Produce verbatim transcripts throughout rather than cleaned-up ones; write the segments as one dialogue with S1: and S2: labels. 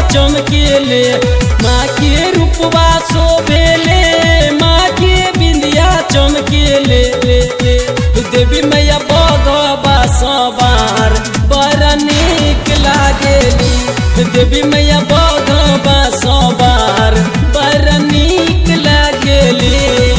S1: चमकेले, माँ के रूपवा शोभेले, माँ के बिंदिया चमकेले। देवी मैया बघवा सवार बड़ा नीक लागेली, देवी मैया बघवा सवार बड़ा नीक लागेली।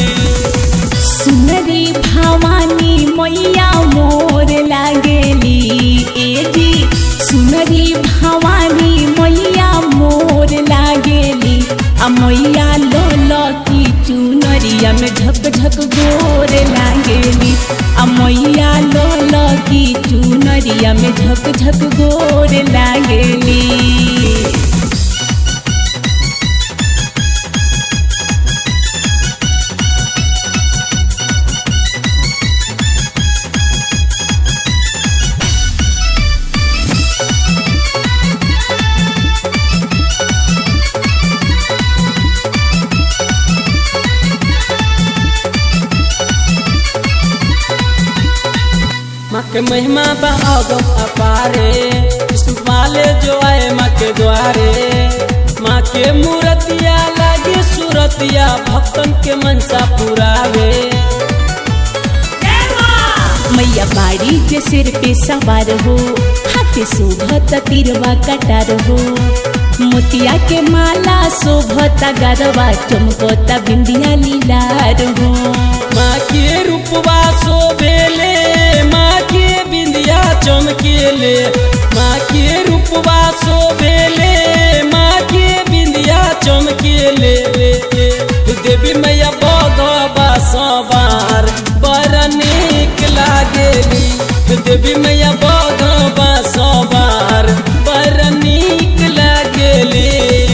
S2: सुनरी भवानी मैया मोर लागेली, ए जी सुनरी भवानी मैया मोर लागेली। आ मैया लोल की चुनरिया में झक झक गोर लागेली, आ मैया लोल की चुनरिया में झक झक गोर लागेली।
S1: माँ के महिमा बागम अपारे, सुपाले जो आए माँ के द्वारे। माँ के मूर्तिया लागे सूरतिया, भक्तन के मनसा पुरावे।
S2: मैया बाड़ी के सिर पे सवार हो, हाथे शोभत तिरवा कटार हो। मोतिया के माला शोभत गरवा, चमकता बिंदिया लीलार हो।
S1: माँ के रूपवा शोभेले, माँ के बिंदिया चमकेले, माँ के रूपवा शोभेले, माँ के बिंदिया चमकेले। देवी मैया बघवा सवार बड़ा नीक लागेली, देवी मैया बघवा सवार बड़ा नीक लागेली।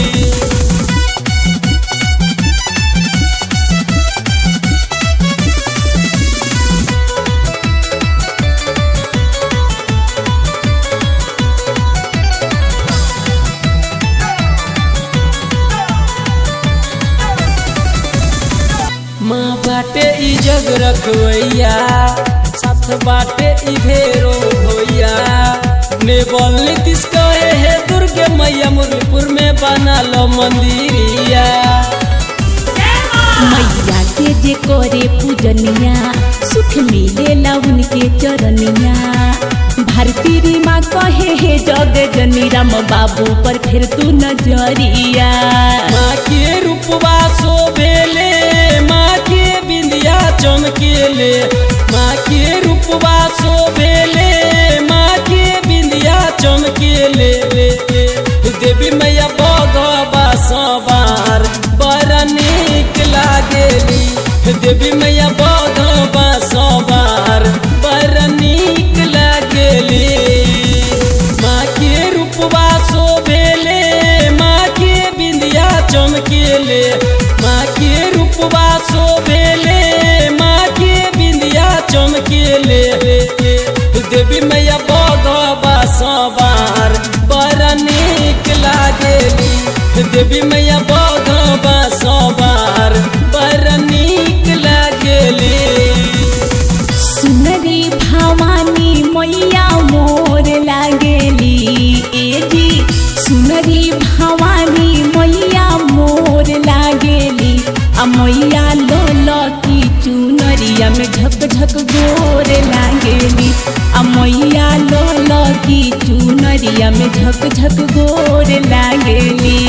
S1: माँ बाटे ई जग रखवैया, साथ बाटे ई भेरो भैया। नेबल नीतीश कहे है दुर्गे मैया, मुरलीपुर में बना लो मंदिरिया।
S2: मैया के जे करे पूजनिया, सुख मिलेला उनके चरनिया। भारती री माँ कहे है जग जनी, राम बाबू पर फिर तू नजरिया।
S1: माँ के रूपवा शोभेले, माँ के बिंदिया चमकेले, माँ के रूपवा शोभेले, माँ के बिंदिया चमकेले। देवी मैया बघवा सवार बड़ा नीक लागेली, देवी मैया बघवा सवार बड़ा नीक लागेली। माँ के रूपवा शोभेले, माँ के बिंदिया चमकेले, माँ के रूपवा शोभेले, माँ के बिंदिया चमकेले। देवी मैया बघवा सवार बड़ा नीक लागेली, देवी मैया बघवा सवार बड़ा नीक लागेली।
S2: सुनरी भवानी मैया मोर लागेली, ए जी सुनरी भवानी मैया मोर लागेली। आ मैया लोल की चुनरिया में झक झक गोर लागेली, आ मैया लोल की चुनरिया में झक झक गोर लागेली।